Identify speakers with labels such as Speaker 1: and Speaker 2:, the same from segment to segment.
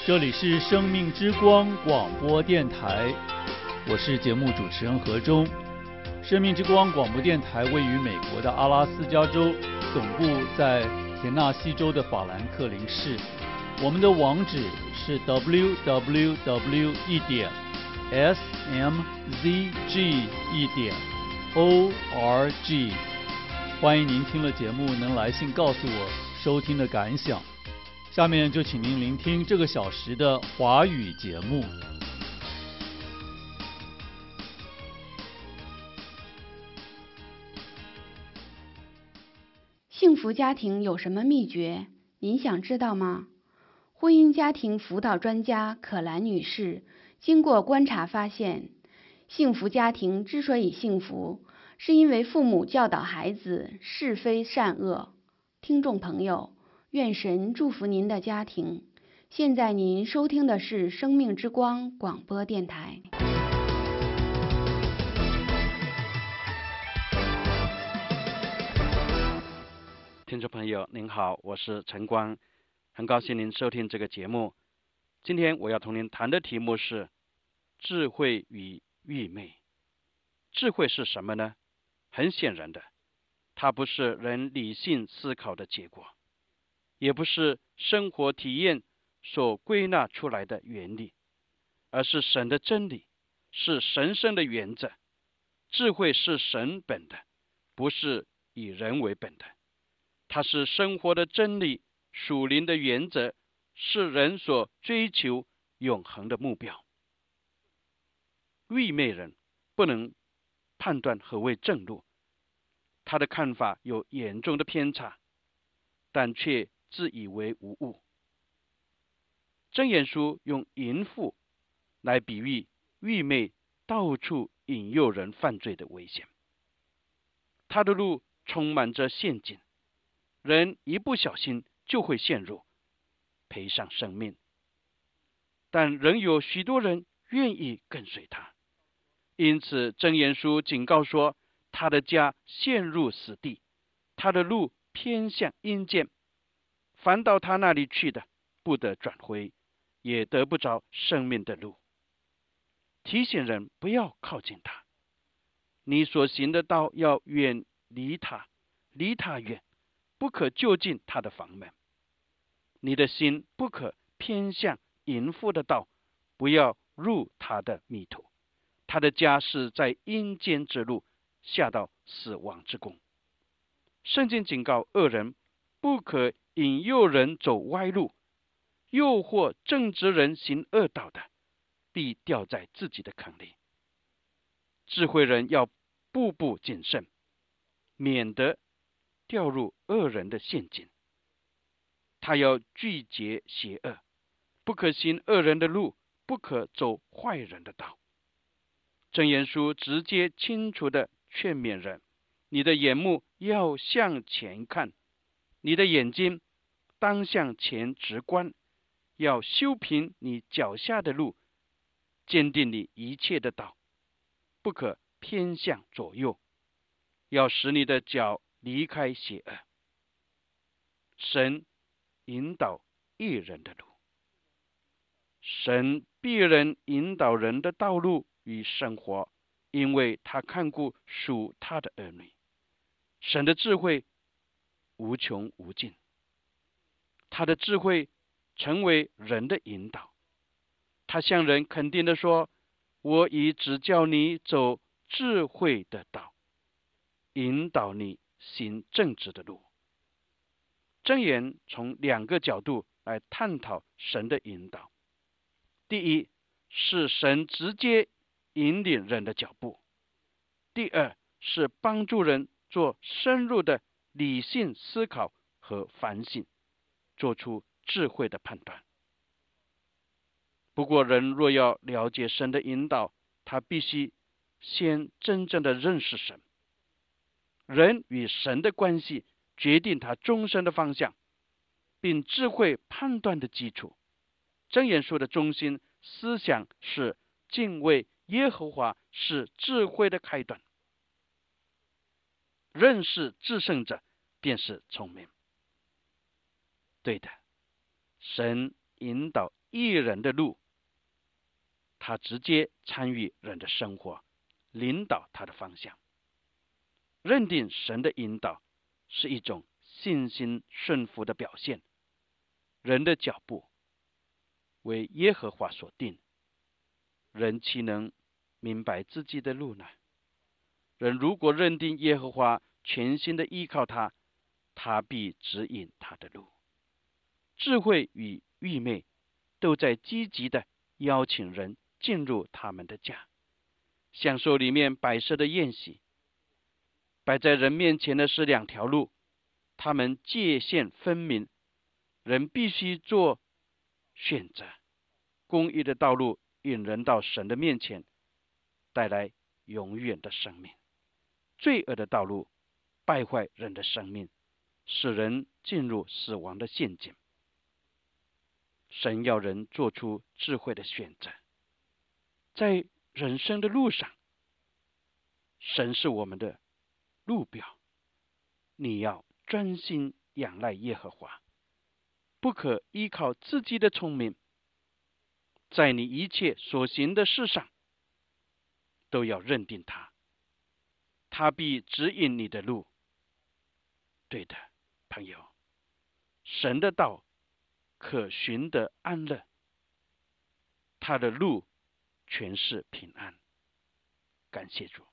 Speaker 1: 这里是生命之光广播电台，我是节目主持人何忠。生命之光广播电台位于美国的阿拉斯加州，总部在田纳西州的法兰克林市。我们的网址是 www.smzg.org。欢迎您听了节目能来信告诉我收听的感想。下面就请您聆听这个小时的华语节目。
Speaker 2: 幸福家庭有什么秘诀？您想知道吗？婚姻家庭辅导专家可兰女士经过观察发现，幸福家庭之所以幸福，是因为父母教导孩子是非善恶。听众朋友，愿神祝福您的家庭。现在您收听的是生命之光广播电台。
Speaker 3: 听众朋友您好，我是陈光，很高兴您收听这个节目。今天我要同您谈的题目是智慧与愚昧。智慧是什么呢？很显然的，它不是人理性思考的结果，也不是生活体验所归纳出来的原理，而是神的真理，是神圣的原则。智慧是神本的，不是以人为本的。它是生活的真理，属灵的原则，是人所追求永恒的目标。愚昧人不能判断何谓正路，他的看法有严重的偏差，但却自以为无误。箴言书用淫妇来比喻愚昧到处引诱人犯罪的危险。他的路充满着陷阱，人一不小心就会陷入，赔上生命。但仍有许多人愿意跟随他，因此箴言书警告说，他的家陷入死地，他的路偏向阴间，凡到他那里去的，不得转回，也得不着生命的路。提醒人不要靠近他，你所行的道要远离他，离他远，不可就近他的房门。你的心不可偏向淫妇的道，不要入他的迷途。他的家是在阴间之路，下到死亡之宫。圣经警告恶人不可引诱人走歪路，诱惑正直人行恶道的，必掉在自己的坑里。智慧人要步步谨慎，免得掉入恶人的陷阱。他要拒绝邪恶，不可行恶人的路，不可走坏人的道。箴言书直接清楚地劝勉人，你的眼目要向前看，你的眼睛当向前直观，要修平你脚下的路，坚定你一切的道，不可偏向左右，要使你的脚离开邪恶。神引导义人的路，神必然引导人的道路与生活，因为他看顾属他的儿女。神的智慧无穷无尽，他的智慧成为人的引导。他向人肯定地说，我已指教你走智慧的道，引导你行正直的路。箴言从两个角度来探讨神的引导。第一，是神直接引领人的脚步；第二，是帮助人做深入的理性思考和反省，做出智慧的判断。不过，人若要了解神的引导，他必须先真正的认识神。人与神的关系决定他终身的方向，并智慧判断的基础。箴言书的中心思想是敬畏耶和华是智慧的开端，认识至圣者便是聪明。对的，神引导义人的路，他直接参与人的生活，领导他的方向。认定神的引导是一种信心顺服的表现。人的脚步为耶和华所定，人岂能明白自己的路呢？人如果认定耶和华，全心的依靠他，他必指引他的路。智慧与愚昧都在积极的邀请人进入他们的家，享受里面摆设的宴席。摆在人面前的是两条路，他们界限分明，人必须做选择。公义的道路引人到神的面前，带来永远的生命；罪恶的道路败坏人的生命，使人进入死亡的陷阱。神要人做出智慧的选择。在人生的路上，神是我们的路标，你要专心仰赖耶和华，不可依靠自己的聪明，在你一切所行的事上都要认定他，他必指引你的路。对的，朋友，神的道可寻得安乐，他的路全是平安。感谢主。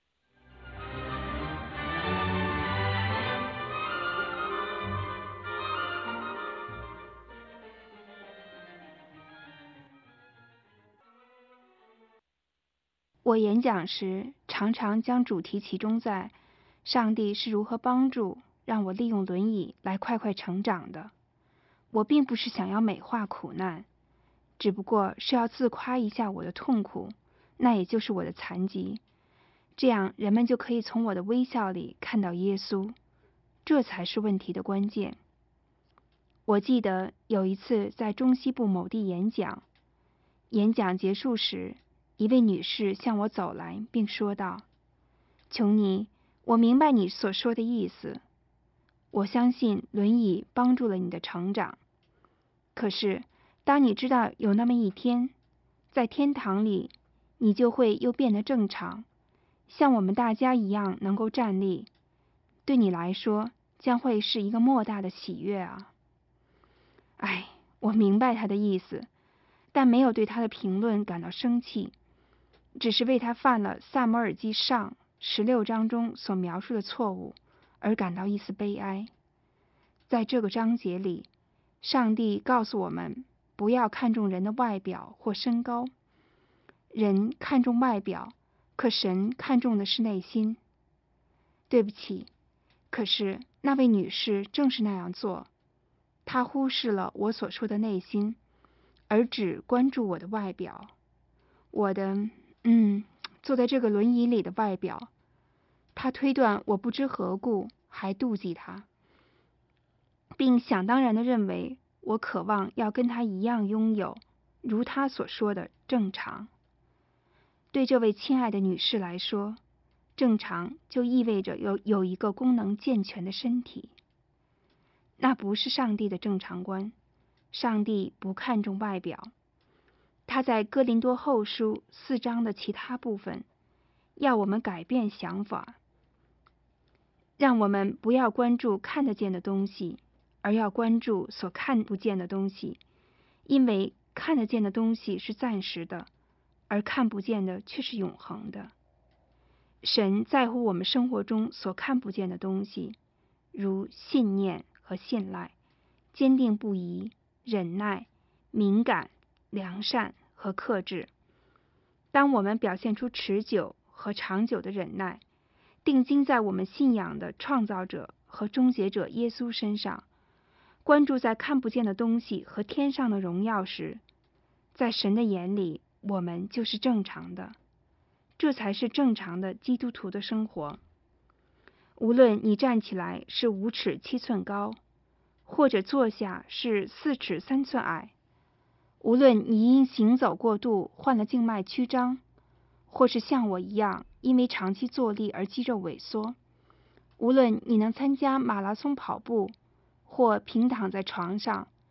Speaker 2: 我演讲时常常将主题集中在上帝是如何帮助让我利用轮椅来快快成长的。我并不是想要美化苦难，只不过是要自夸一下我的痛苦，那也就是我的残疾，这样人们就可以从我的微笑里看到耶稣，这才是问题的关键。我记得有一次在中西部某地演讲，演讲结束时，一位女士向我走来，并说道：“琼尼，我明白你所说的意思，我相信轮椅帮助了你的成长。可是，当你知道有那么一天，在天堂里，你就会又变得正常，像我们大家一样能够站立，对你来说将会是一个莫大的喜悦啊！”哎，我明白他的意思，但没有对他的评论感到生气，只是为他犯了撒母耳记上16章中所描述的错误而感到一丝悲哀。在这个章节里，上帝告诉我们不要看重人的外表或身高。人看重外表，可神看重的是内心。对不起，可是那位女士正是那样做，她忽视了我所说的内心，而只关注我的外表，我的坐在这个轮椅里的外表。她推断我不知何故，还妒忌她，并想当然地认为我渴望要跟她一样拥有如她所说的正常。对这位亲爱的女士来说，正常就意味着有一个功能健全的身体。那不是上帝的正常观，上帝不看重外表。他在哥林多后书4章的其他部分要我们改变想法，让我们不要关注看得见的东西，而要关注所看不见的东西，因为看得见的东西是暂时的，而看不见的却是永恒的。神在乎我们生活中所看不见的东西，如信念和信赖、坚定不移、忍耐、敏感、良善和克制。当我们表现出持久和长久的忍耐，定睛在我们信仰的创造者和终结者耶稣身上，关注在看不见的东西和天上的荣耀时，在神的眼里，我们就是正常的。这才是正常的基督徒的生活。无论你站起来是5尺7寸高，或者坐下是4尺3寸矮，无论你因行走过度患了静脉曲张，或是像我一样因为长期坐立而肌肉萎缩，无论你能参加马拉松跑步，或平躺在床上，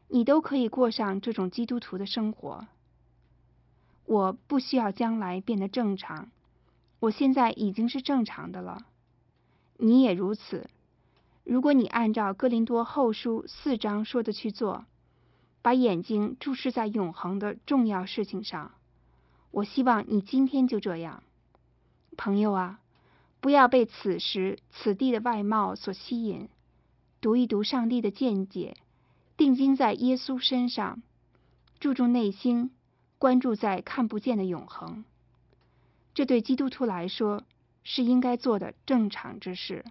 Speaker 4: 你都可以过上这种基督徒的生活。我不需要将来变得正常，我现在已经是正常的了。你也如此。如果你按照哥林多后书4章说的去做，把眼睛注视在永恒的重要事情上，我希望你今天就这样。朋友啊，不要被此时此地的外貌所吸引，读一读上帝的见解，定睛在耶稣身上，注重内心，关注在看不见的永恒。这对基督徒来说是应该做的正常之事。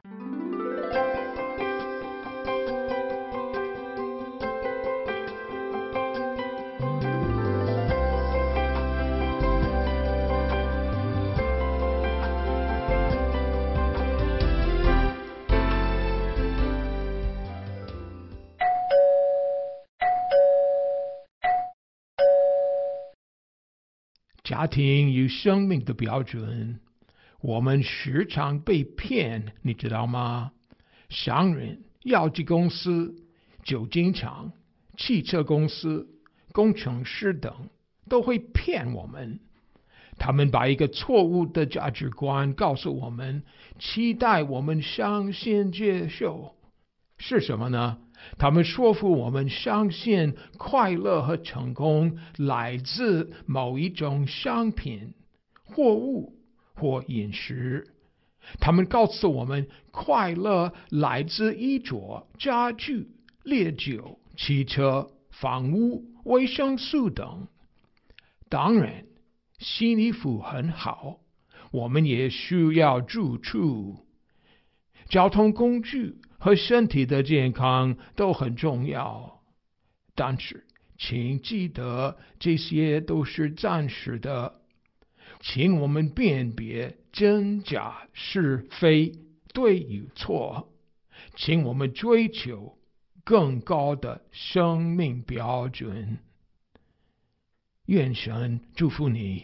Speaker 5: 家庭与生命的标准，我们时常被骗，你知道吗？商人、药剂公司、酒精厂、汽车公司、工程师等都会骗我们。他们把一个错误的价值观告诉我们，期待我们相信接受。是什么呢？他们说服我们相信快乐和成功来自某一种商品、货物或饮食。他们告诉我们快乐来自衣着、家具、烈酒、汽车、房屋、维生素等。当然，新衣服很好，我们也需要住处。交通工具和身体的健康都很重要，但是请记得这些都是暂时的。请我们辨别真假是非、对与错，请我们追求更高的生命标准。愿神祝福你。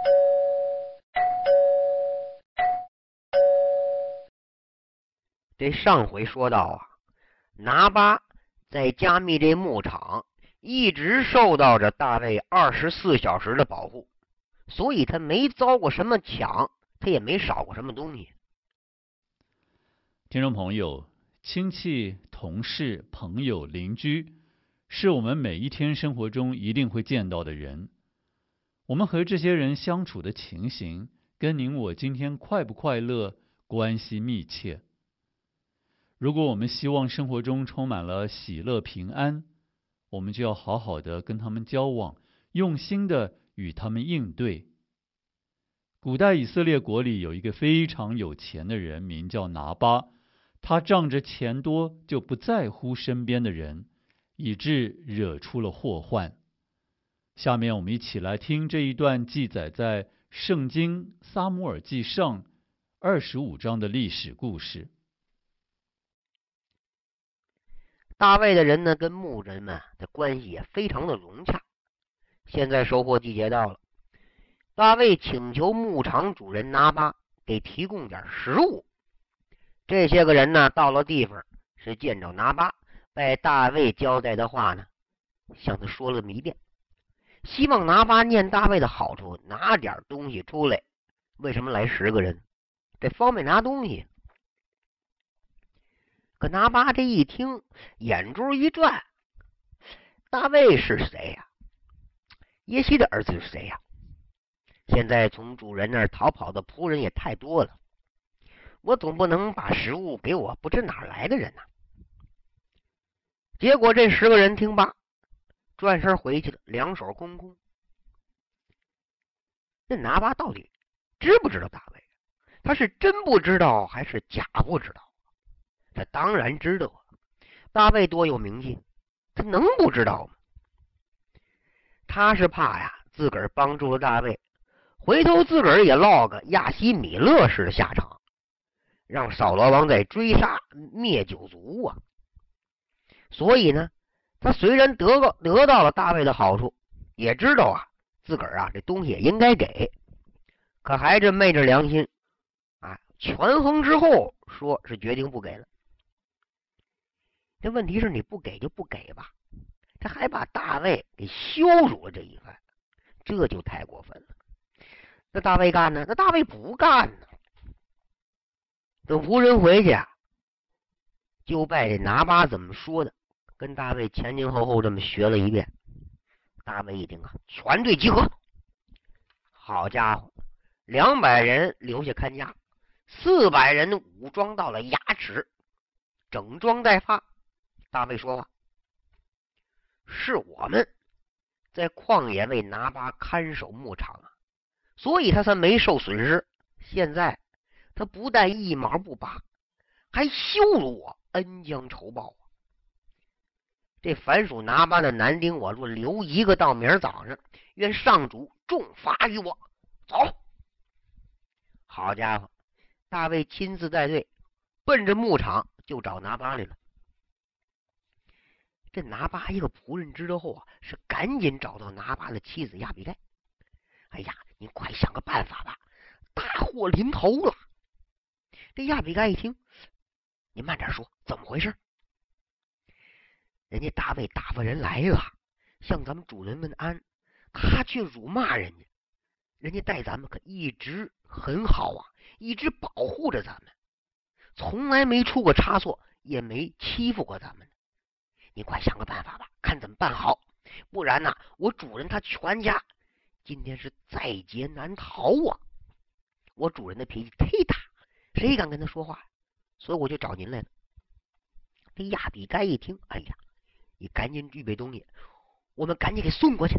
Speaker 6: 这上回说到啊，拿巴在加密这牧场一直受到着大卫24小时的保护，所以他没遭过什么抢，他也没少过什么东西。
Speaker 1: 听众朋友，亲戚、同事、朋友、邻居，是我们每一天生活中一定会见到的人。我们和这些人相处的情形，跟您我今天快不快乐关系密切。如果我们希望生活中充满了喜乐平安，我们就要好好的跟他们交往，用心的与他们应对。古代以色列国里有一个非常有钱的人，名叫拿巴，他仗着钱多就不在乎身边的人，以致惹出了祸患。下面我们一起来听这一段记载在圣经撒母耳记上25章的历史故事。
Speaker 6: 大卫的人呢，跟牧人们的关系也非常的融洽。现在收获季节到了，大卫请求牧场主人拿巴给提供点食物。这些个人呢，到了地方是见着拿巴，拜大卫交代的话呢，向他说了这么一遍，希望拿巴念大卫的好处，拿点东西出来。为什么来10个人？这方便拿东西。可拿巴这一听，眼珠一转，大卫是谁呀？耶西的儿子是谁呀？现在从主人那儿逃跑的仆人也太多了，我总不能把食物给我不知哪来的人呐。结果这10个人听罢，转身回去了，两手空空。那拿巴到底知不知道大卫？他是真不知道还是假不知道？他当然知道啊，大卫多有名气，他能不知道吗？他是怕呀，自个儿帮助了大卫，回头自个儿也落个亚西米勒式的下场，让扫罗王再追杀灭九族啊。所以呢，他虽然得到了大卫的好处，也知道啊，自个儿啊这东西也应该给，可还是昧着良心啊，权衡之后说是决定不给了。这问题是你不给就不给吧， 他还把大卫给羞辱了这一番，这就太过分了。那大卫干呢？那大卫不干呢。等仆人回去啊，就拜这拿巴怎么说的，跟大卫前前后后这么学了一遍。大卫一听啊，全队集合。好家伙，200人留下看家，400人武装到了牙齿，整装待发。大卫说话：“是我们在旷野为拿巴看守牧场啊，所以他才没受损失。现在他不但一毛不拔，还羞辱我，恩将仇报啊！这凡属拿巴的男丁，我若留一个到明儿早上，愿上主重罚于我。走！”好家伙，大卫亲自带队，奔着牧场就找拿巴来了。这拿巴一个仆人知道后啊，是赶紧找到拿巴的妻子亚比该。哎呀，你快想个办法吧，大祸临头了！这亚比该一听，你慢点说，怎么回事？人家大卫打发人来了，向咱们主人问安，他却辱骂人家。人家待咱们可一直很好啊，一直保护着咱们，从来没出过差错，也没欺负过咱们。你快想个办法吧，看怎么办好，不然呢，我主人他全家今天是在劫难逃啊！我主人的脾气忒大，谁敢跟他说话？所以我就找您来了。这亚比该一听，哎呀，你赶紧预备东西，我们赶紧给送过去。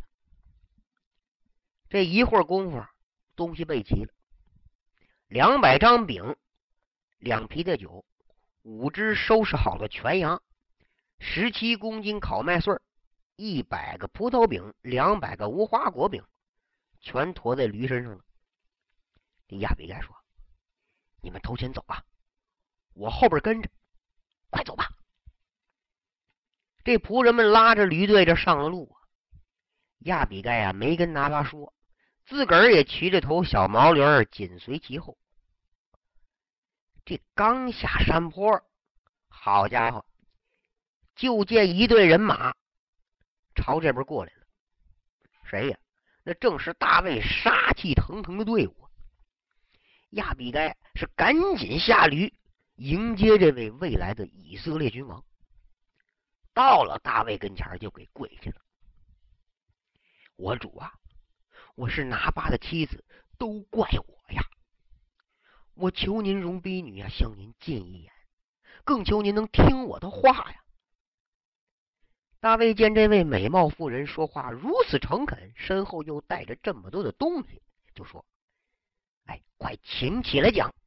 Speaker 6: 这一会儿功夫，东西备齐了，200张饼，2皮的酒，5只收拾好的全羊，17公斤烤麦穗，100个葡萄饼，200个无花果饼，全驮在驴身上了。这亚比该说：“你们头前走啊，我后边跟着，快走吧。”这仆人们拉着驴队这上了路啊。亚比该啊没跟拿巴说，自个儿也骑着头小毛驴紧随其后。这刚下山坡，好家伙，就见一队人马朝这边过来了。谁呀？那正是大卫杀气腾腾的队伍。亚比该是赶紧下驴迎接这位未来的以色列君王。到了大卫跟前就给跪下了：“我主啊，我是拿巴的妻子，都怪我呀！我求您容婢女啊向您进一言，更求您能听我的话呀。”大卫见这位美貌妇人说话如此诚恳，身后又带着这么多的东西，就说：“哎，快请起来讲。”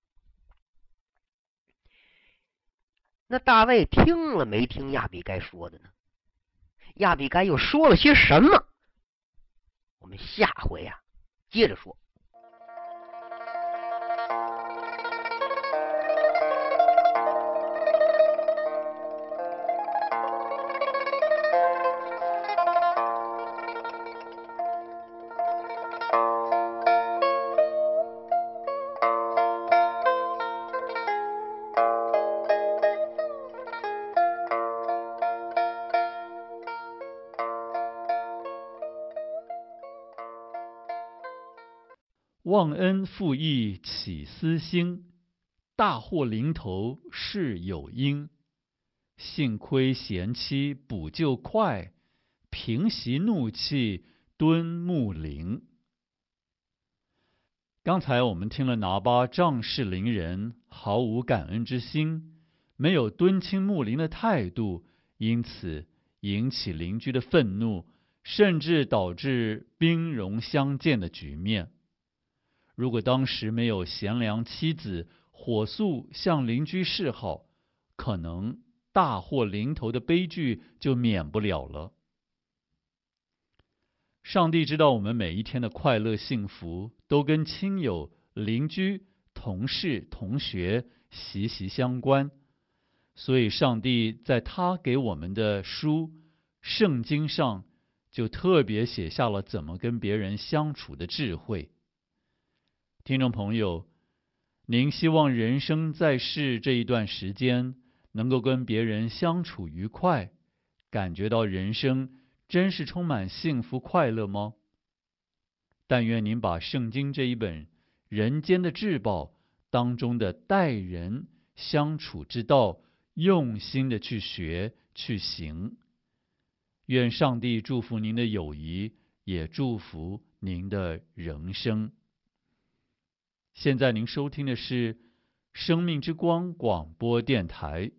Speaker 6: 那大卫听了没听亚比该说的呢？亚比该又说了些什么？我们下回啊接着说。
Speaker 1: 忘恩负义起私心，大祸临头事有因。幸亏贤妻补救快，平息怒气敦睦邻。刚才我们听了拿巴仗势凌人，毫无感恩之心，没有敦亲睦邻的态度，因此引起邻居的愤怒，甚至导致兵戎相见的局面。如果当时没有贤良妻子火速向邻居示好，可能大祸临头的悲剧就免不了了。上帝知道我们每一天的快乐幸福都跟亲友、邻居、同事、同学息息相关，所以上帝在他给我们的书圣经上就特别写下了怎么跟别人相处的智慧。听众朋友，您希望人生在世这一段时间能够跟别人相处愉快，感觉到人生真是充满幸福快乐吗？但愿您把圣经这一本人间的至宝当中的待人相处之道用心的去学去行。愿上帝祝福您的友谊，也祝福您的人生。现在您收听的是生命之光广播电台。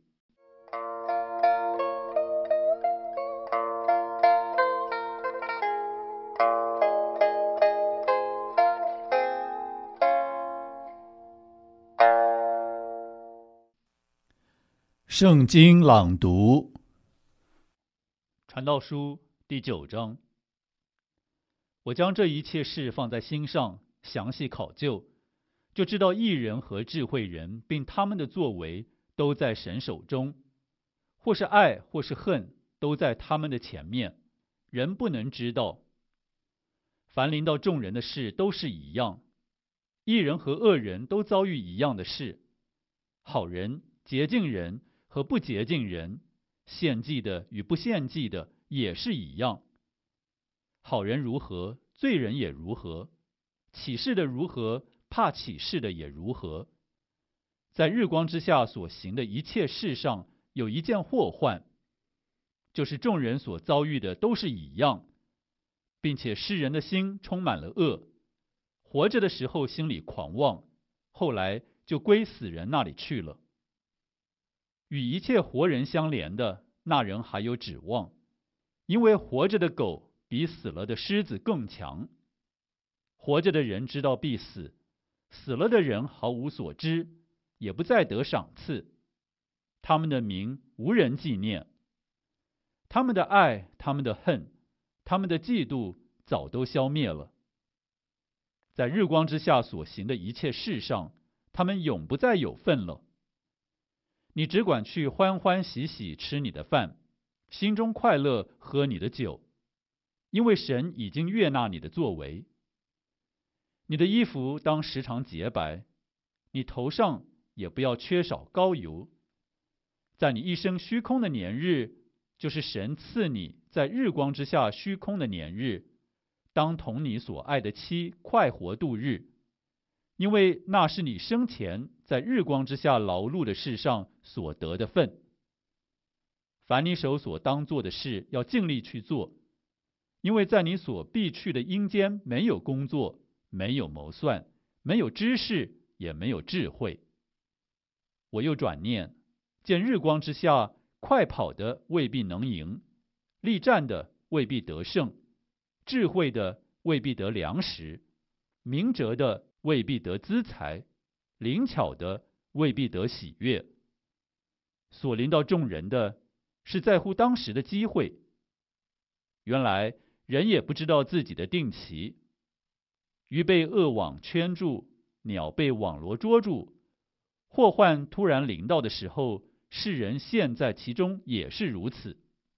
Speaker 1: 圣经朗读，传道书第9章。我将这一切事放在心上，详细考究，就知道义人和智慧人并他们的作为都在神手中，或是爱或是恨，都在他们的前面，人不能知道。凡临到众人的事都是一样，义人和恶人都遭遇一样的事，好人、洁净人和不洁净人，献祭的与不献祭的也是一样。好人如何，罪人也如何；起誓的如何，怕起誓的也如何。在日光之下所行的一切事上，有一件祸患，就是众人所遭遇的都是一样，并且世人的心充满了恶，活着的时候心里狂妄，后来就归死人那里去了。与一切活人相连的，那人还有指望，因为活着的狗比死了的狮子更强。活着的人知道必死，死了的人毫无所知，也不再得赏赐。他们的名无人纪念，他们的爱，他们的恨，他们的嫉妒早都消灭了。在日光之下所行的一切事上，他们永不再有份了。你只管去欢欢喜喜吃你的饭，心中快乐喝你的酒，因为神已经悦纳你的作为。你的衣服当时常洁白，你头上也不要缺少膏油。在你一生虚空的年日，就是神赐你在日光之下虚空的年日，当同你所爱的妻快活度日，因为那是你生前在日光之下劳碌的事上所得的份。凡你手所当做的事，要尽力去做，因为在你所必去的阴间没有工作，没有谋算，没有知识，也没有智慧。我又转念，见日光之下快跑的未必能赢，力战的未必得胜，智慧的未必得粮食，明哲的未必得资财，灵巧的未必得喜悦。所临到众人的，是在乎当时的机会。原来人也不知道自己的定期，鱼被恶网圈住，鸟被网罗捉住，祸患突然临到的时候，世人陷在其中也是如此。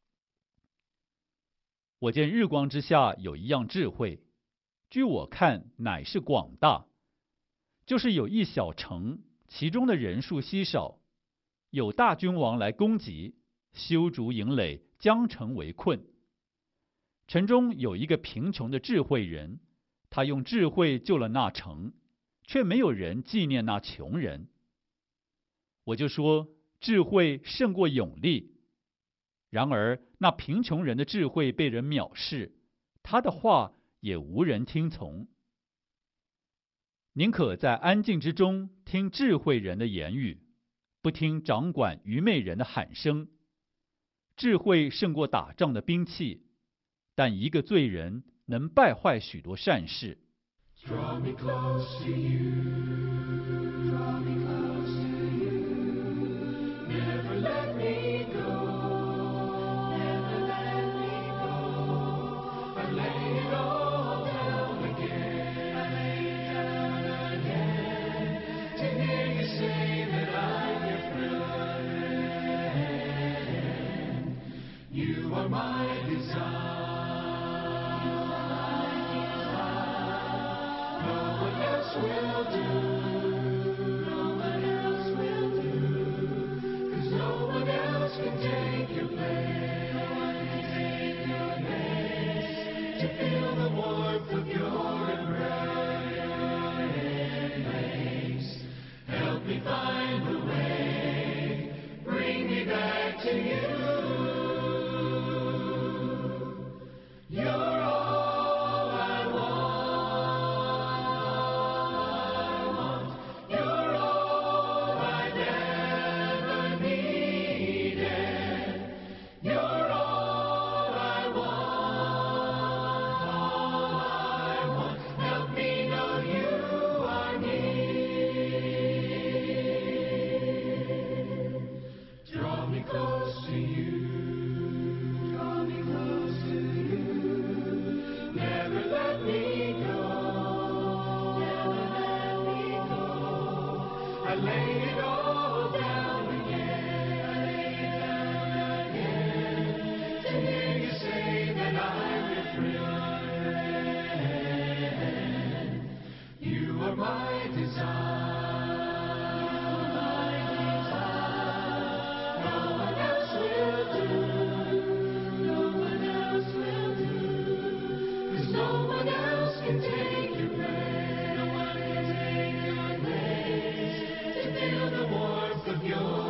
Speaker 1: 我见日光之下有一样智慧，据我看乃是广大，就是有一小城，其中的人数稀少，有大君王来攻击，修筑营垒，将城围困。城中有一个贫穷的智慧人，他用智慧救了那城，却没有人纪念那穷人。我就说，智慧胜过勇力。然而那贫穷人的智慧被人藐视，他的话也无人听从。宁可在安静之中听智慧人的言语，不听掌管愚昧人的喊声。智慧胜过打仗的兵器，但一个罪人能败坏许多善事。Draw me close to you, draw me close to you, never let me go, never let me go. I lay it all down again, I lay it down again, to hear you say that I'm your friend. You are my desire. Will do.
Speaker 7: find the way, bring me back to you. You're all I want. You're all I've ever needed. You're all I want. Help me know you are near. Draw me close to you. Draw me close to you. Never let me go. Never let me go. I lay it all down again. To hear you say that I'm your friend. You are my desire. No one else will do. No one else will do. 'Cause no one else can take your place. No one can take your place. To feel the warmth of your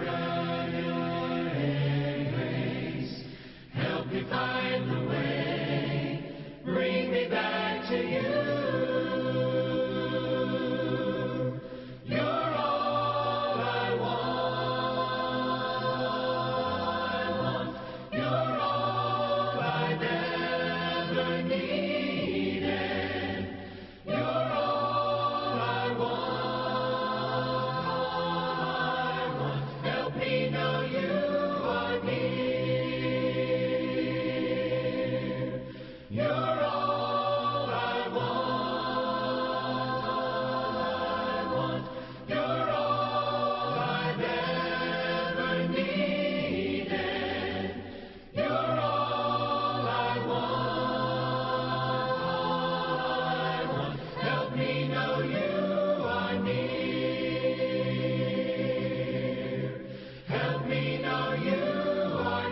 Speaker 7: embrace. Help me find the way. Bring me back to you. You're all I want. You're all I've ever needed. You're all I want. Help me know you are near. You're all I want. You're all I've ever needed. You're all I want. Help me know you are near. Help me know you are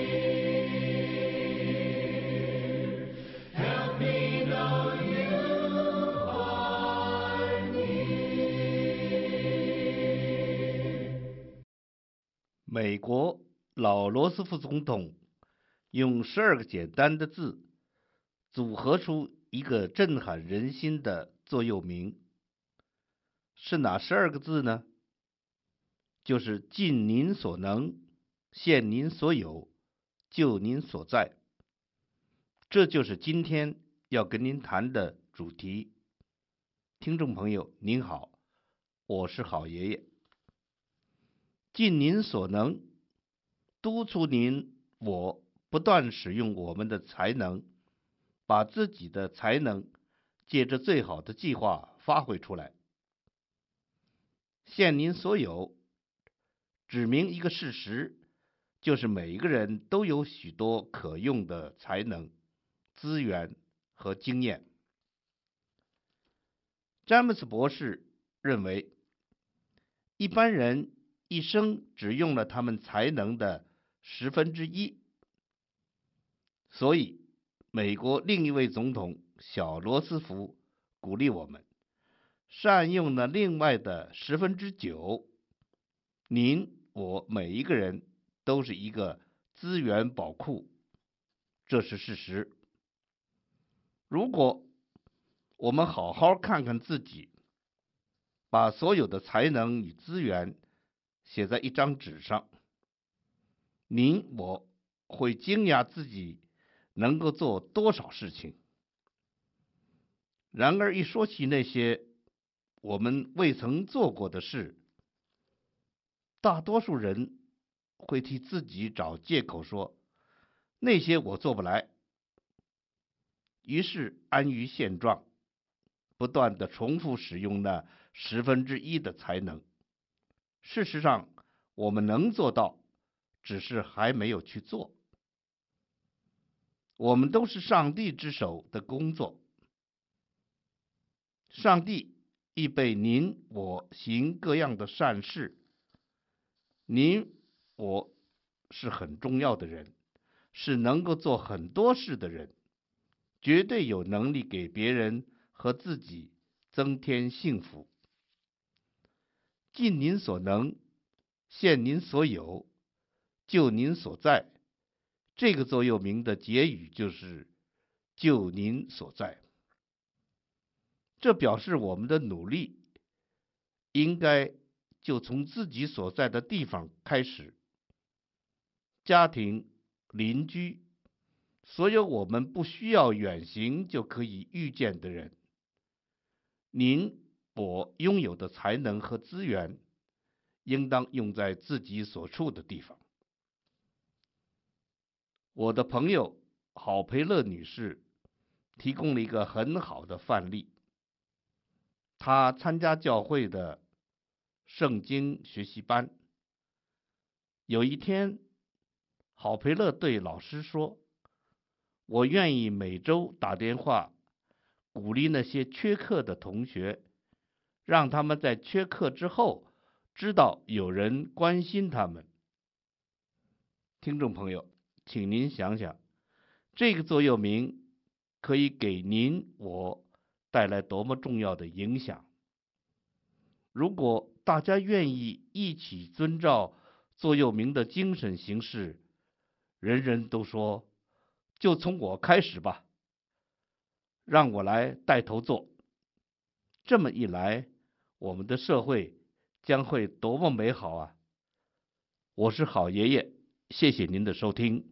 Speaker 7: near. Help me know you are near.
Speaker 8: 美国老罗斯福总统用12个简单的字组合出一个震撼人心的座右铭，是哪12个字呢？就是尽您所能，献您所有，就您所在。这就是今天要跟您谈的主题。听众朋友您好，我是好爷爷。尽您所能，督促您我不断使用我们的才能，把自己的才能借着最好的计划发挥出来。献您所有，指明一个事实，就是每一个人都有许多可用的才能、资源和经验。詹姆斯博士认为，一般人一生只用了他们才能的1/10，所以美国另一位总统小罗斯福鼓励我们善用了另外的9/10。您我每一个人都是一个资源宝库，这是事实。如果我们好好看看自己，把所有的才能与资源写在一张纸上，您我会惊讶自己能够做多少事情。然而一说起那些我们未曾做过的事，大多数人会替自己找借口说，那些我做不来，于是安于现状，不断地重复使用那1/10的才能。事实上，我们能做到，只是还没有去做。我们都是上帝之手的工作，上帝亦被您我行各样的善事。您我是很重要的人，是能够做很多事的人，绝对有能力给别人和自己增添幸福。 尽您所能，献您所有，就您所在。这个座右铭的结语就是就您所在。这表示我们的努力应该就从自己所在的地方开始，家庭、邻居，所有我们不需要远行就可以遇见的人。您我拥有的才能和资源，应当用在自己所处的地方。我的朋友郝培乐女士提供了一个很好的范例。她参加教会的圣经学习班。有一天，郝培乐对老师说：“我愿意每周打电话鼓励那些缺课的同学，让他们在缺课之后知道有人关心他们。”听众朋友，请您想想，这个座右铭可以给您我带来多么重要的影响。如果大家愿意一起遵照座右铭的精神行事，人人都说就从我开始吧，让我来带头做。这么一来，我们的社会将会多么美好啊！我是郝爷爷，谢谢您的收听。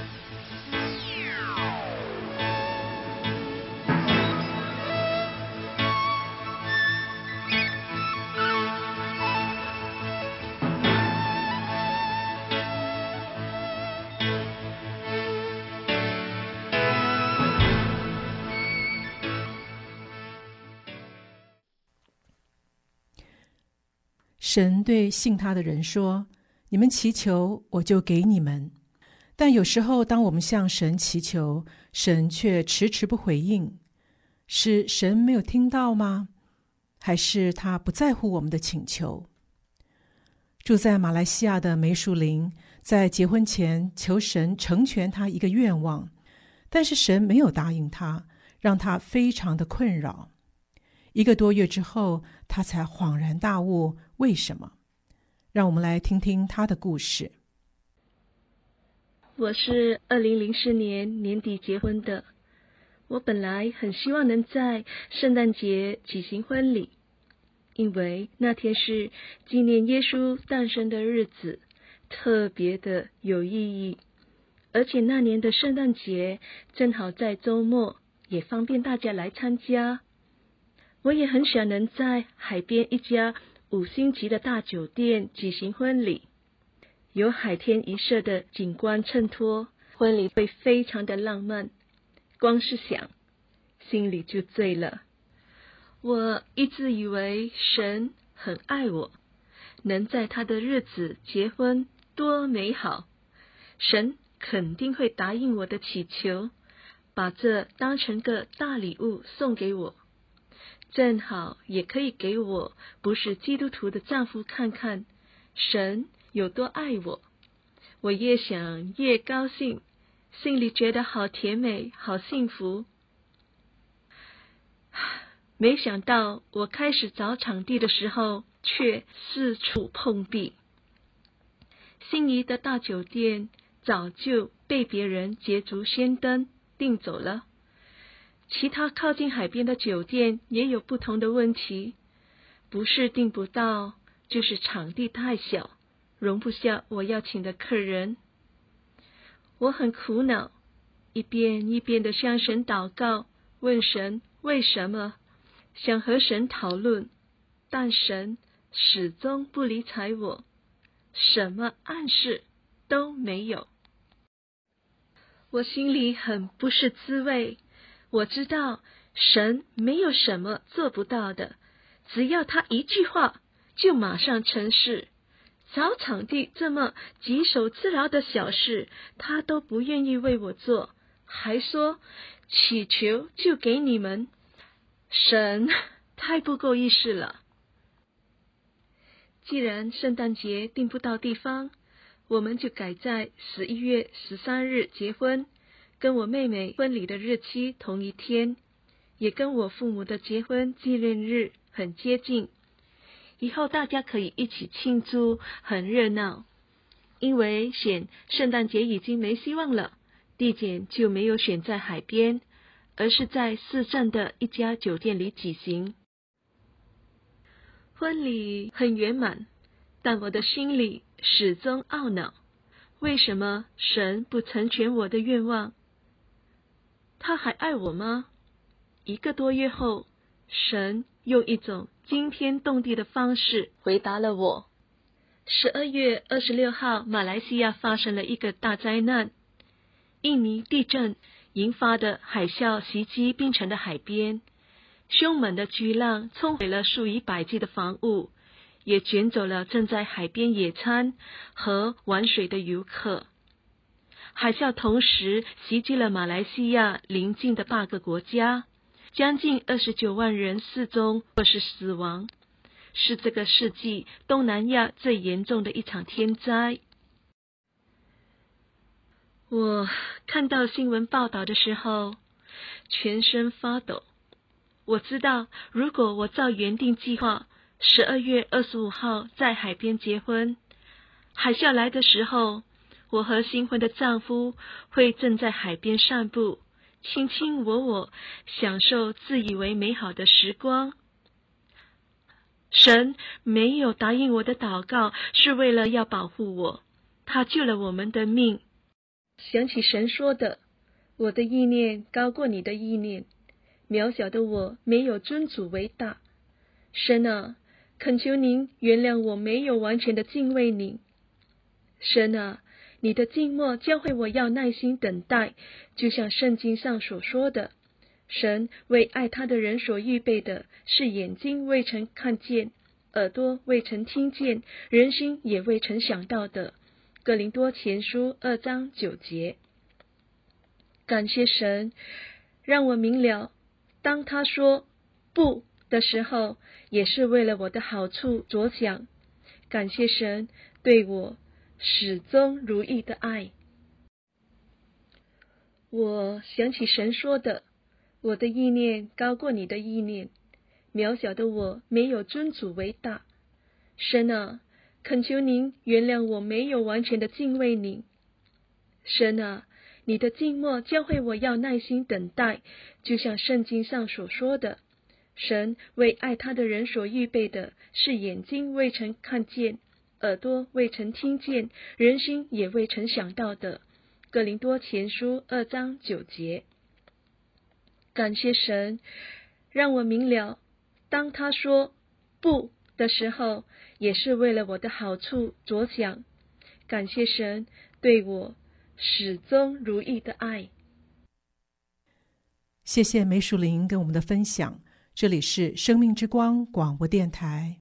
Speaker 9: 神对信他的人说：“你们祈求，我就给你们。”但有时候，当我们向神祈求，神却迟迟不回应，是神没有听到吗？还是他不在乎我们的请求？住在马来西亚的梅树林，在结婚前求神成全他一个愿望，但是神没有答应他，让他非常的困扰。1个多月之后，他才恍然大悟，为什么？让我们来听听他的故事。
Speaker 10: 我是2004年年底结婚的。我本来很希望能在圣诞节举行婚礼，因为那天是纪念耶稣诞生的日子，特别的有意义。而且那年的圣诞节正好在周末，也方便大家来参加。我也很想能在海边一家5星级的大酒店举行婚礼，有海天一色的景观衬托，婚礼会非常的浪漫，光是想心里就醉了。我一直以为神很爱我，能在他的日子结婚多美好，神肯定会答应我的祈求，把这当成个大礼物送给我，正好也可以给我不是基督徒的丈夫看看神有多爱我。我越想越高兴，心里觉得好甜美，好幸福。没想到我开始找场地的时候，却四处碰壁。心仪的大酒店早就被别人捷足先登订走了。其他靠近海边的酒店也有不同的问题，不是订不到，就是场地太小，容不下我要请的客人。我很苦恼，一遍一遍的向神祷告，问神为什么，想和神讨论，但神始终不理睬我，什么暗示都没有。我心里很不是滋味。我知道神没有什么做不到的，只要他一句话就马上成事。找场地这么棘手治疗的小事，他都不愿意为我做，还说祈求就给你们。神太不够意思了。既然圣诞节订不到地方，我们就改在11月13日结婚，跟我妹妹婚礼的日期同一天，也跟我父母的结婚纪念日很接近。 以后大家可以一起庆祝，很热闹。因为选圣诞节已经没希望了，地点就没有选在海边，而是在市镇的一家酒店里举行。婚礼很圆满，但我的心里始终懊恼，为什么神不成全我的愿望？他还爱我吗？1个多月后，神用一种惊天动地的方式回答了我。12月26号，马来西亚发生了一个大灾难，印尼地震引发的海啸袭击槟城的海边，凶猛的巨浪冲毁了数以百计的房屋，也卷走了正在海边野餐和玩水的游客。海啸同时袭击了马来西亚邻近的8个国家，将近29万人失踪或是死亡，是这个世纪东南亚最严重的一场天灾。我看到新闻报道的时候，全身发抖。我知道，如果我照原定计划12月25号在海边结婚，海啸来的时候，我和新婚的丈夫会正在海边散步，卿卿我我，享受自以为美好的时光。神没有答应我的祷告，是为了要保护我，他救了我们的命。想起神说的，我的意念高过你的意念，渺小的我没有尊主为大。神啊，恳求您原谅我没有完全的敬畏您。神啊，你的静默教会我要耐心等待，就像圣经上所说的，神为爱他的人所预备的是眼睛未曾看见，耳朵未曾听见，人心也未曾想到的。哥林多前书2章9节。感谢神，让我明了，当他说不的时候，也是为了我的好处着想。感谢神对我始终如一的爱。我想起神说的，我的意念高过你的意念，渺小的我没有尊主为大。神啊，恳求您原谅我没有完全的敬畏您。神啊，你的静默教会我要耐心等待，就像圣经上所说的，神为爱他的人所预备的是眼睛未曾看见，耳朵未曾听见，人心也未曾想到的。哥林多前书2章9节。感谢神，让我明了，当他说不的时候，也是为了我的好处着想。感谢神对我始终如一的爱。
Speaker 9: 谢谢梅淑玲跟我们的分享，这里是生命之光广播电台。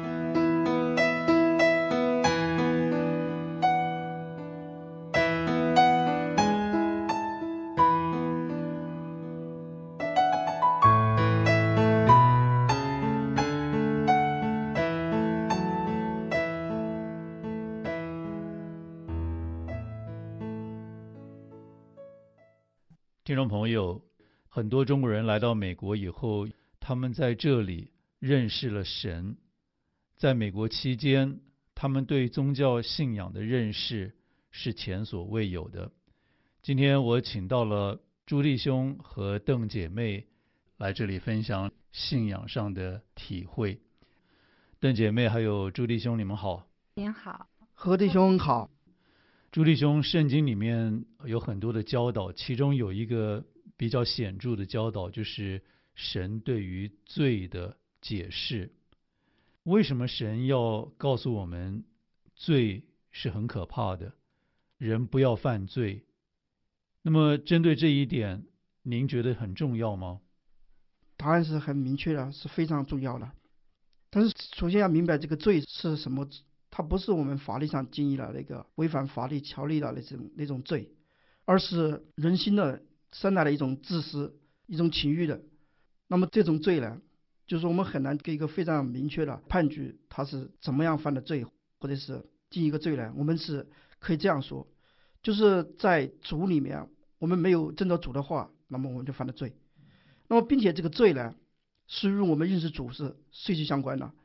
Speaker 1: 听众朋友，很多中国人来到美国以后，他们在这里认识了神。在美国期间，他们对宗教信仰的认识是前所未有的。今天我请到了朱弟兄和邓姐妹来这里分享信仰上的体会。邓姐妹还有朱弟兄，你们好。
Speaker 11: 您好。
Speaker 12: 何弟兄好。
Speaker 1: 朱弟兄，圣经里面有很多的教导，其中有一个比较显著的教导，就是神对于罪的解释。为什么神要告诉我们罪是很可怕的，人不要犯罪？那么针对这一点，您觉得很重要吗？
Speaker 12: 答案是很明确的，是非常重要的。但是首先要明白这个罪是什么，它不是我们法律上定义的那个违反法律条例的那种罪，而是人心的生来的一种自私、一种情欲的。那么这种罪呢，就是我们很难给一个非常明确的判决他是怎么样犯的罪，或者是定一个罪呢？我们是可以这样说，就是在主里面，我们没有遵照主的话，那么我们就犯了罪。那么并且这个罪呢，是与我们认识主是息息相关的。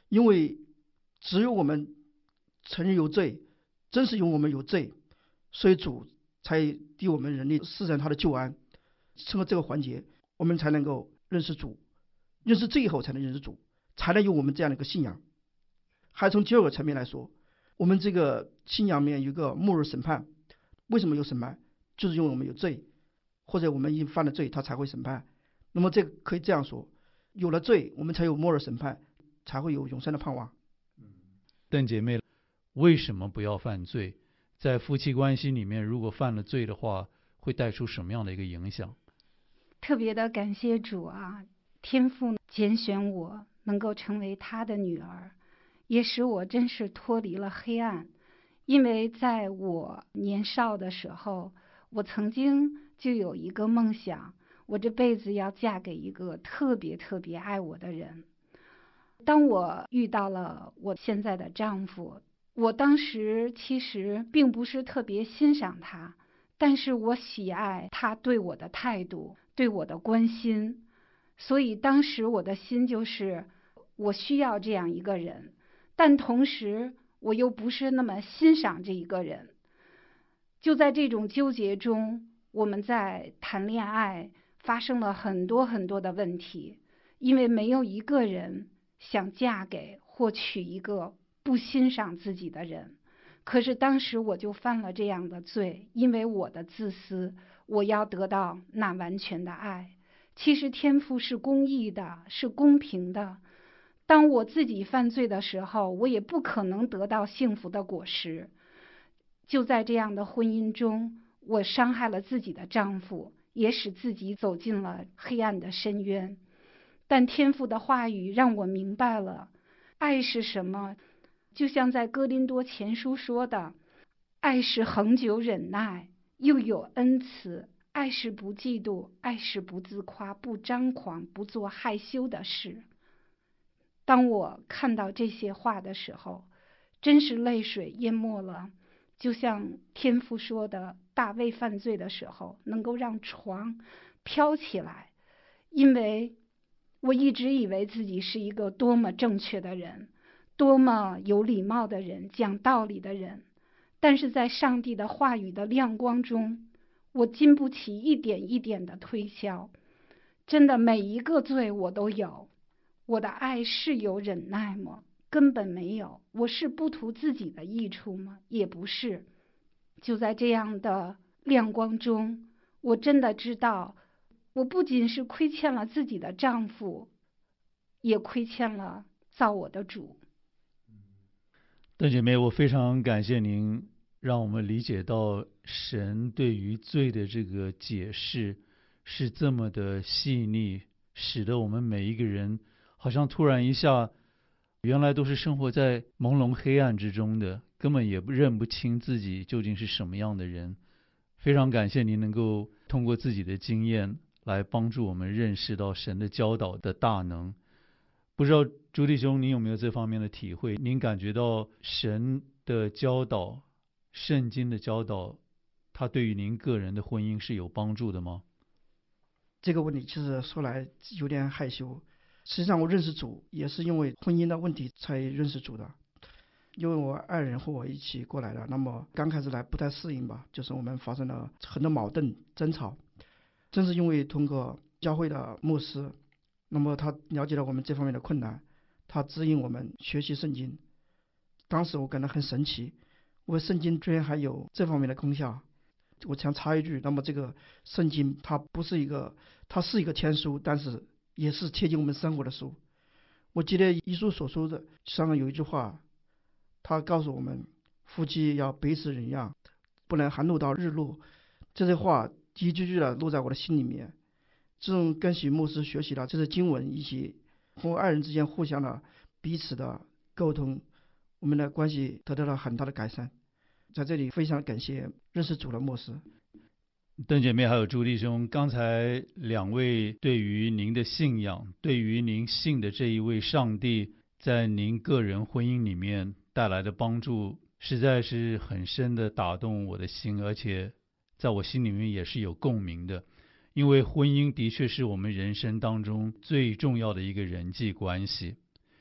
Speaker 12: 因为只有我们承认有罪，正是因为我们有罪，所以主才替我们人类施展他的救恩。通过这个环节，我们才能够认识主，认识罪以后才能认识主，才能有我们这样的一个信仰。还从第二个层面来说，我们这个信仰里面有一个末日审判。为什么有审判？就是因为我们有罪，或者我们已经犯了罪，他才会审判。那么这个可以这样说，有了罪，我们才有末日审判，才会有永生的盼望。
Speaker 1: 邓姐妹，为什么不要犯罪？在夫妻关系里面，如果犯了罪的话，会带出什么样的一个影响？
Speaker 2: 特别的感谢主啊，天父拣选我能够成为他的女儿，也使我真是脱离了黑暗。因为在我年少的时候，我曾经就有一个梦想，我这辈子要嫁给一个特别特别爱我的人。当我遇到了我现在的丈夫，我当时其实并不是特别欣赏他，但是我喜爱他对我的态度，对我的关心，所以当时我的心就是我需要这样一个人，但同时我又不是那么欣赏这一个人。就在这种纠结中，我们在谈恋爱发生了很多很多的问题，因为没有一个人想嫁给或娶一个不欣赏自己的人。可是当时我就犯了这样的罪，因为我的自私，我要得到那完全的爱。其实天父是公义的，是公平的。当我自己犯罪的时候，我也不可能得到幸福的果实。就在这样的婚姻中，我伤害了自己的丈夫，也使自己走进了黑暗的深渊。但天父的话语让我明白了爱是什么，就像在哥林多前书说的，爱是恒久忍耐，又有恩慈，爱是不嫉妒，爱是不自夸，不张狂，不做害羞的事。当我看到这些话的时候，真是泪水淹没了。就像天父说的，大卫犯罪的时候能够让床飘起来，因为我一直以为自己是一个多么正确的人，多么有礼貌的人，讲道理的人，但是在上帝的话语的亮光中，我经不起一点一点的推销。真的每一个罪我都有。我的爱是有忍耐吗？根本没有。我是不图自己的益处吗？也不是。就在这样的亮光中，我真的知道，我不仅是亏欠了自己的丈夫，也亏欠了造我的主。
Speaker 1: 邓姐妹，我非常感谢您，让我们理解到神对于罪的这个解释是这么的细腻，使得我们每一个人好像突然一下，原来都是生活在朦胧黑暗之中的，根本也认不清自己究竟是什么样的人。非常感谢您能够通过自己的经验来帮助我们认识到神的教导的大能。不知道朱弟兄您有没有这方面的体会？您感觉到神的教导，圣经的教导，它对于您个人的婚姻是有帮助的吗？
Speaker 12: 这个问题其实说来有点害羞。实际上我认识主也是因为婚姻的问题才认识主的。因为我爱人和我一起过来的，那么刚开始来不太适应吧，就是我们发生了很多矛盾争吵。正是因为通过教会的牧师，那么他了解到我们这方面的困难，他指引我们学习圣经。当时我感到很神奇，因为圣经居然还有这方面的功效。我想插一句，那么这个圣经它是一个天书，但是也是贴近我们生活的书。我记得耶稣所说的上面有一句话，他告诉我们夫妻要彼此忍让，不能含怒到日落。这些话一句句的落在我的心里面。自从跟许牧师学习了这些经文，以及和爱人之间互相的彼此的沟通，我们的关系得到了很大的改善。在这里非常感谢认识主的牧师。
Speaker 1: 邓姐妹还有朱弟兄，刚才两位对于您的信仰，对于您信的这一位上帝在您个人婚姻里面带来的帮助，实在是很深的打动我的心，而且在我心里面也是有共鸣的。因为婚姻的确是我们人生当中最重要的一个人际关系。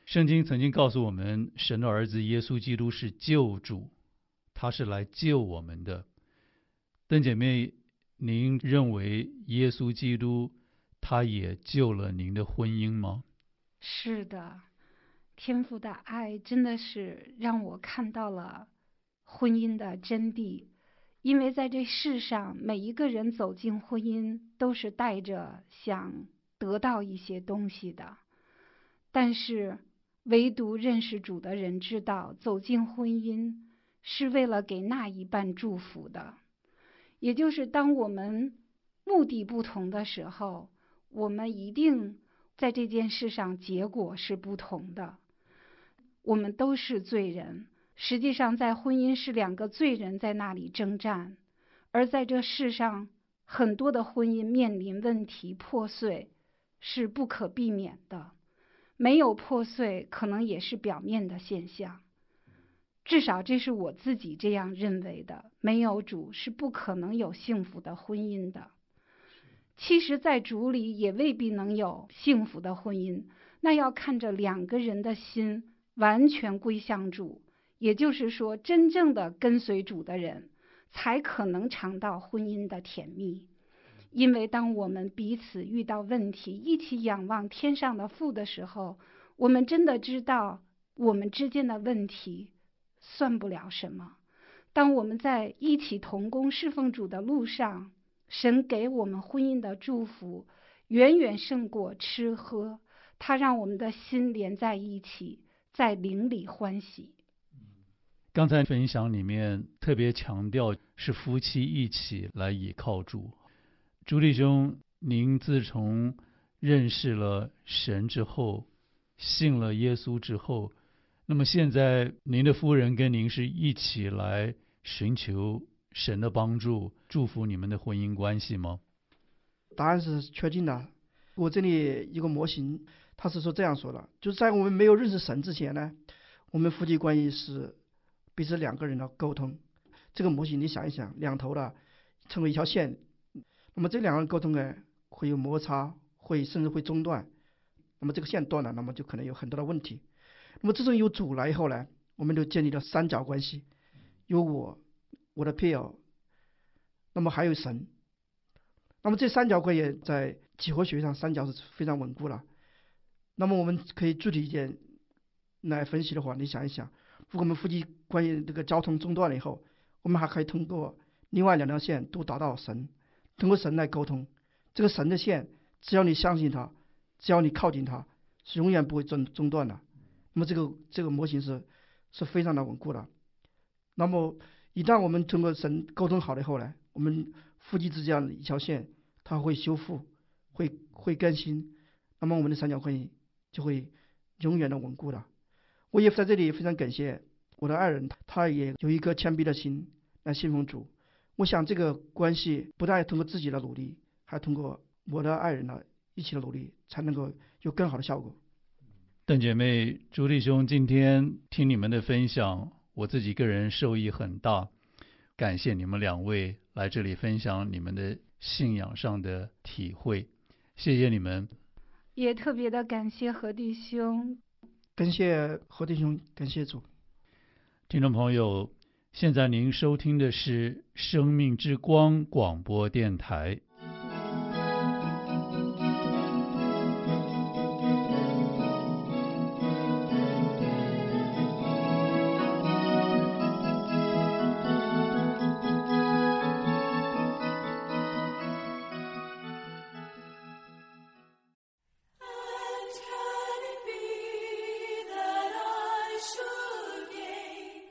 Speaker 1: 圣经曾经告诉我们，神的儿子耶稣基督是救主，他是来救我们的。邓姐妹，您认为耶稣基督他也救了您的婚姻吗？
Speaker 4: 是的，天父的爱真的是让我看到了婚姻的真谛。因为在这世上，每一个人走进婚姻都是带着想得到一些东西的，但是唯独认识主的人知道，走进婚姻是为了给那一半祝福的。也就是当我们目的不同的时候，我们一定在这件事上结果是不同的。我们都是罪人，实际上在婚姻是两个罪人在那里征战，而在这世上很多的婚姻面临问题破碎是不可避免的，没有破碎可能也是表面的现象，至少这是我自己这样认为的。没有主是不可能有幸福的婚姻的，其实在主里也未必能有幸福的婚姻，那要看着两个人的心完全归向主，也就是说真正的跟随主的人才可能尝到婚姻的甜蜜。因为当我们彼此遇到问题，一起仰望天上的父的时候，我们真的知道我们之间的问题算不了什么。当我们在一起同工侍奉主的路上，神给我们婚姻的祝福远远胜过吃喝，他让我们的心连在一起，在灵里欢喜。
Speaker 1: 刚才分享里面特别强调是夫妻一起来倚靠主。朱弟兄，您自从认识了神之后，信了耶稣之后，那么现在您的夫人跟您是一起来寻求神的帮助，祝福你们的婚姻关系吗？
Speaker 12: 答案是确定的。我这里一个模型，他是说这样说的，就是在我们没有认识神之前呢，我们夫妻关系是彼此两个人的沟通。这个模型你想一想，两头的成为一条线，那么这两个人沟通呢会有摩擦，甚至会中断。那么这个线断了，那么就可能有很多的问题。那么自从有主来以后呢，我们就建立了三角关系，有我的配偶，那么还有神。那么这三角关系在几何学上，三角是非常稳固了。那么我们可以具体一点来分析的话，你想一想，如果我们夫妻关系这个交通中断了以后，我们还可以通过另外两条线都达到神，通过神来沟通。这个神的线，只要你相信他，只要你靠近他，是永远不会中断的。那么这个模型是非常的稳固的。那么一旦我们通过神沟通好了以后呢，我们夫妻之间的一条线，它会修复，会更新，那么我们的三角关系就会永远的稳固的。我也在这里非常感谢我的爱人，他也有一颗谦卑的心来信奉主。我想这个关系不但通过自己的努力，还通过我的爱人的一起的努力，才能够有更好的效果。
Speaker 1: 邓姐妹、朱弟兄，今天听你们的分享，我自己个人受益很大，感谢你们两位来这里分享你们的信仰上的体会，谢谢你们。
Speaker 4: 也特别的感谢何弟兄。
Speaker 12: 感谢何弟兄，感谢主。
Speaker 1: 听众朋友，现在您收听的是生命之光广播电台。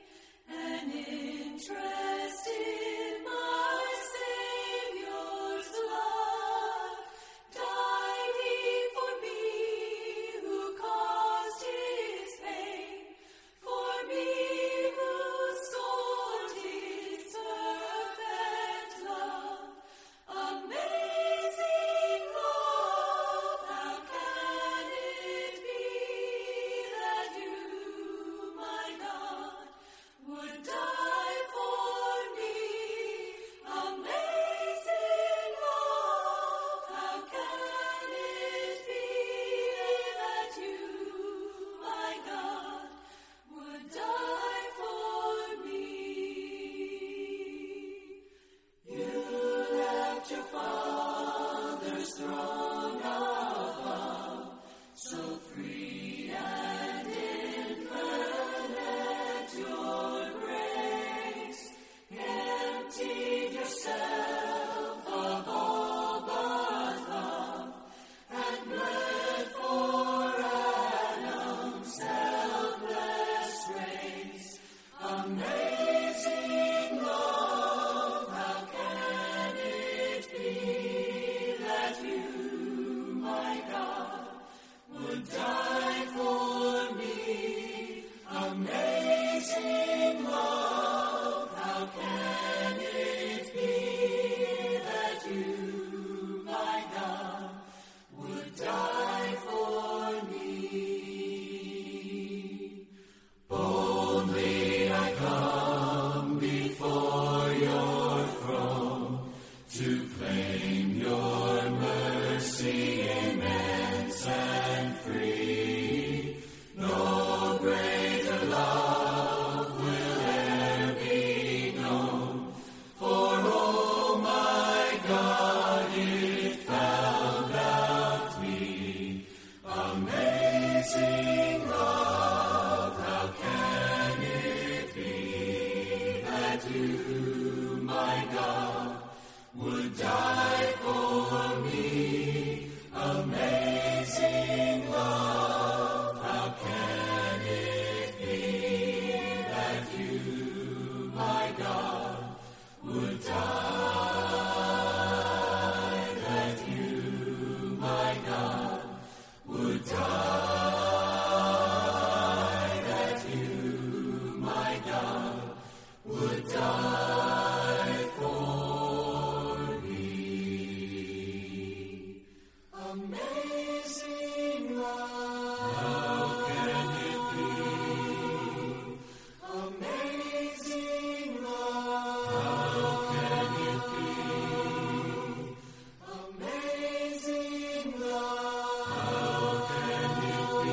Speaker 7: Interest in my Savior's that you, my God, would die for me. Amazing love, how can it be that you, my God, would die, that you, my God, would die, that you, my God, would die for me. Amazing love, how can it be? Amazing love, how can it be? Amazing love, how can it be?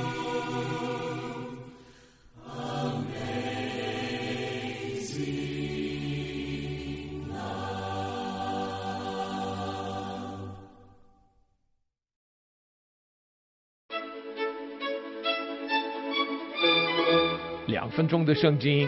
Speaker 7: Amazing love.
Speaker 5: 2分钟的圣经。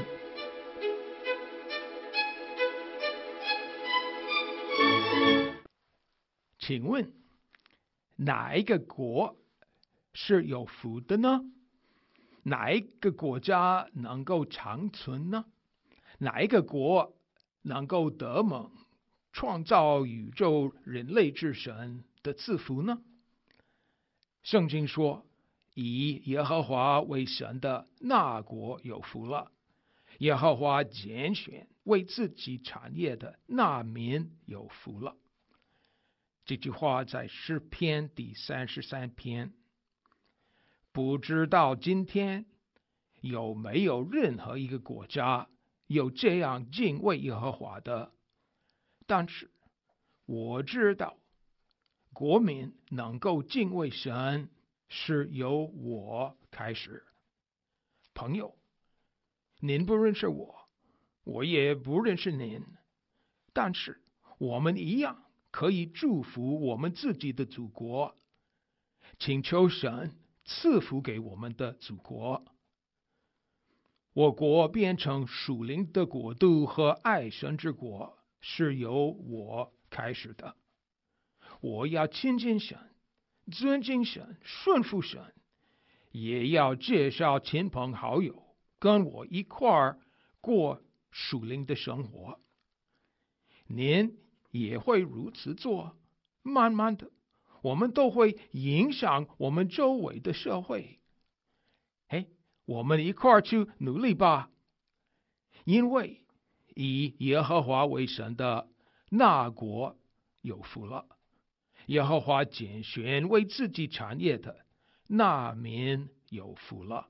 Speaker 5: 请问，哪一个国是有福的呢？哪一个国家能够长存呢？哪一个国能够得蒙创造宇宙人类之神的赐福呢？圣经说，以耶和华为神的那国有福了，耶和华拣选为自己产业的那民有福了。这句话在诗篇第33篇。不知道今天有没有任何一个国家有这样敬畏耶和华的，但是我知道国民能够敬畏神是由我开始。朋友，您不认识我，我也不认识您，但是我们一样可以祝福我们自己的祖国，请求神赐福给我们的祖国。我国变成属灵的国度和爱神之国是由我开始的。我要亲近神，尊敬神，顺服神，也要介绍亲朋好友跟我一块儿过属灵的生活。您也会如此做，慢慢的，我们都会影响我们周围的社会。我们一块儿去努力吧，因为以耶和华为神的那国有福了，耶和华拣选为自己产业的那民有福了。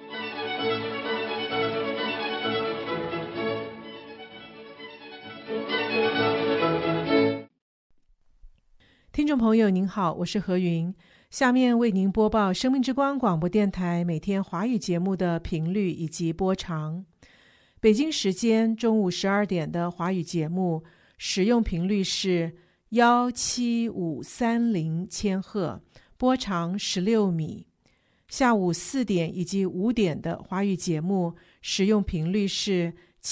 Speaker 9: 听众朋友您好，我是何云，下面为您播报生命之光广播电台每天华语节目的频率以及播长。北京时间中午12点的华语节目使用频率是17530千赫，波长16米。下午4点以及5点的华语节目使用频率是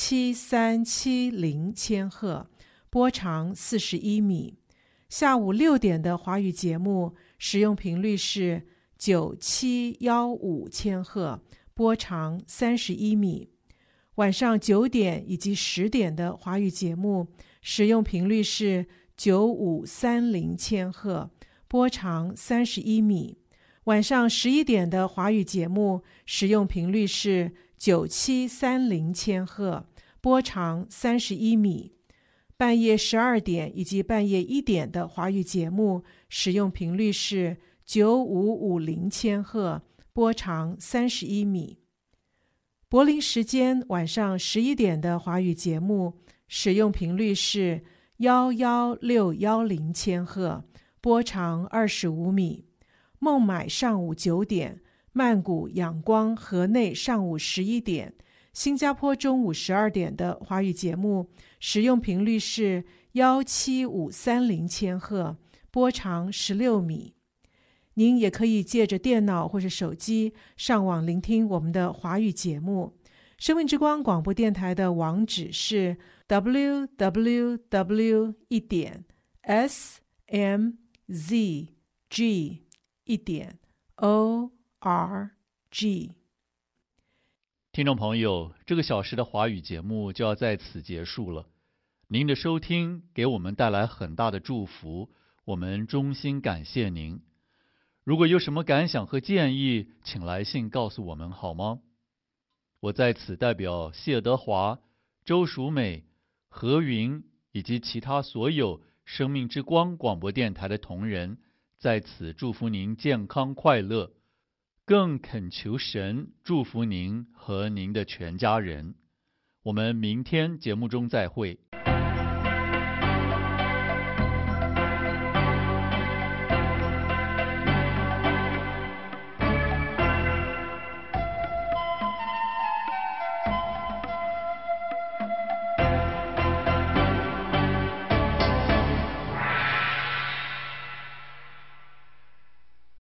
Speaker 9: 7370千赫，波长41米。下午6点的华语节目使用频率是9715千赫，波长31米。晚上9点以及10点的华语节目使用频率是9530千赫，波长31米。晚上11点的华语节目使用频率是9730千赫，波长31米。半夜12点以及半夜1点的华语节目使用频率是9550千赫，波长31米。柏林时间晚上11点的华语节目使用频率是11610千赫，波长25米。孟买上午9点，曼谷、仰光、河内上午11点，新加坡中午12点的华语节目使用频率是17530千赫，波长16米。您也可以借着电脑或是手机上网聆听我们的华语节目。 生命之光广播电台的网址是 www.smzg.org。
Speaker 1: 听众朋友，这个小时的华语节目就要在此结束了。您的收听给我们带来很大的祝福，我们衷心感谢您。如果有什么感想和建议，请来信告诉我们好吗？我在此代表谢德华、周淑美、何云以及其他所有生命之光广播电台的同仁，在此祝福您健康快乐，更恳求神祝福您和您的全家人。我们明天节目中再会。